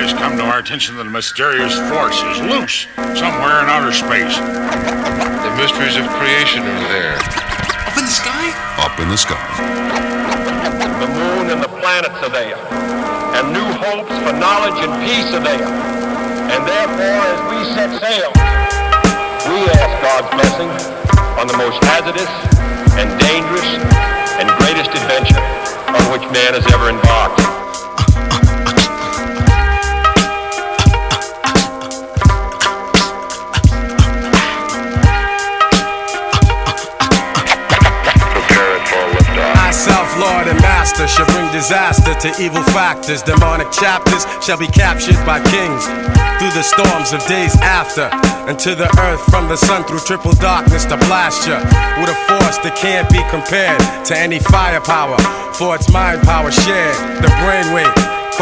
has come to our attention that a mysterious force is loose somewhere in outer space. The mysteries of creation are there. Up in the sky? Up in the sky. The moon and the planets are there. And new hopes for knowledge and peace are there. And therefore, as we set sail, we ask God's blessing on the most hazardous and dangerous and greatest adventure on which man has ever embarked. Lord and master shall bring disaster to evil factors. Demonic chapters shall be captured by kings through the storms of days after, and to the earth from the sun through triple darkness to blast ya with a force that can't be compared to any firepower, for its mind power shared. The brainwave